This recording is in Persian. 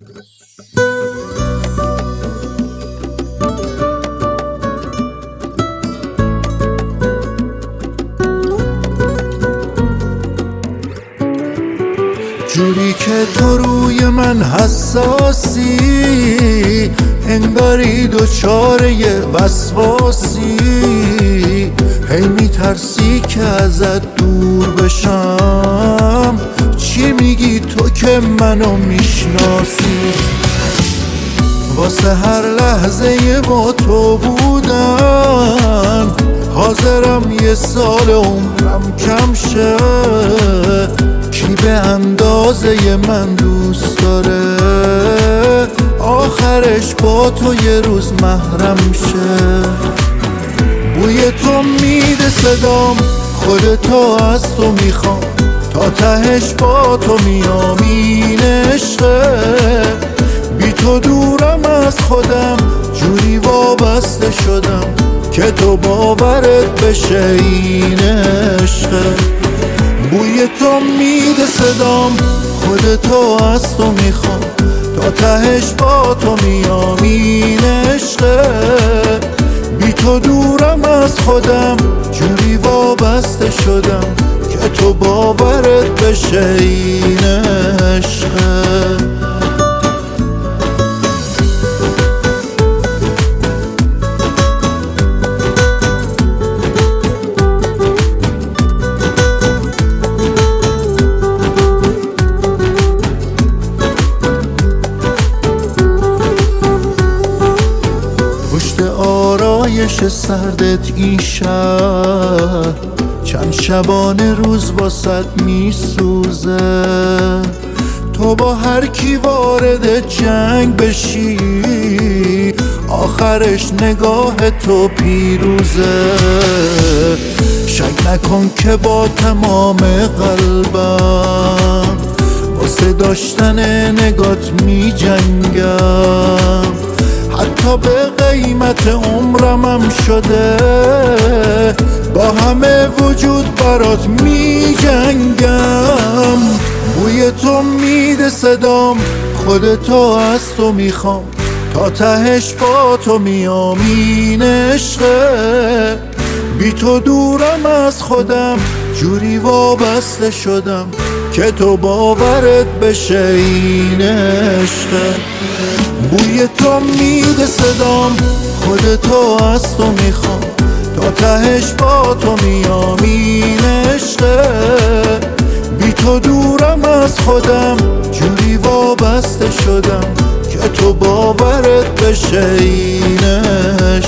جوری که تو روی من حساسی، انگاری دوچاره وسواسی، هی میترسی که ازت دور بشم. چی میگی تو که منو میشناسی؟ واسه هر لحظه با تو بودن حاضرم یه سال عمرم کم شه. کی به اندازه من دوست داره آخرش با تو یه روز محرم شه؟ بوی تو میده صدام، خودتو از تو میخوام، تا تهش با تو میام این عشقه. بی تو دورم از خودم، جوری وابسته شدم که تو باورت بشه این عشقه. بوی تو میده صدام، خودتو از تو میخوام، تا تهش با تو میام این عشقه. بی تو دورم از خودم، جوری وابسته شدم که تو باورت بشه این عشقه. آرایش سردت این شهر چند شبانه روز واسط میسوزه. تو با هر کی وارد جنگ بشی آخرش نگاه تو پیروزه. شک نکن که با تمام قلبم واسه داشتن نگات می جنگم. حتی به قیمت عمرم شده با همه وجود برات می جنگم. بوی تو میده صدام، خودتو از تو میخوام، تا تهش با تو میام این عشقه. بی تو دورم از خودم، جوری وابسته شدم که تو باورت بشه این عشقه. بوی تو میده صدام، خودتو از تو میخوام، تا تهش با تو میام این عشقه. بی تو دورم از خودم، جوری وابسته شدم که تو باورت بشه این عشقه.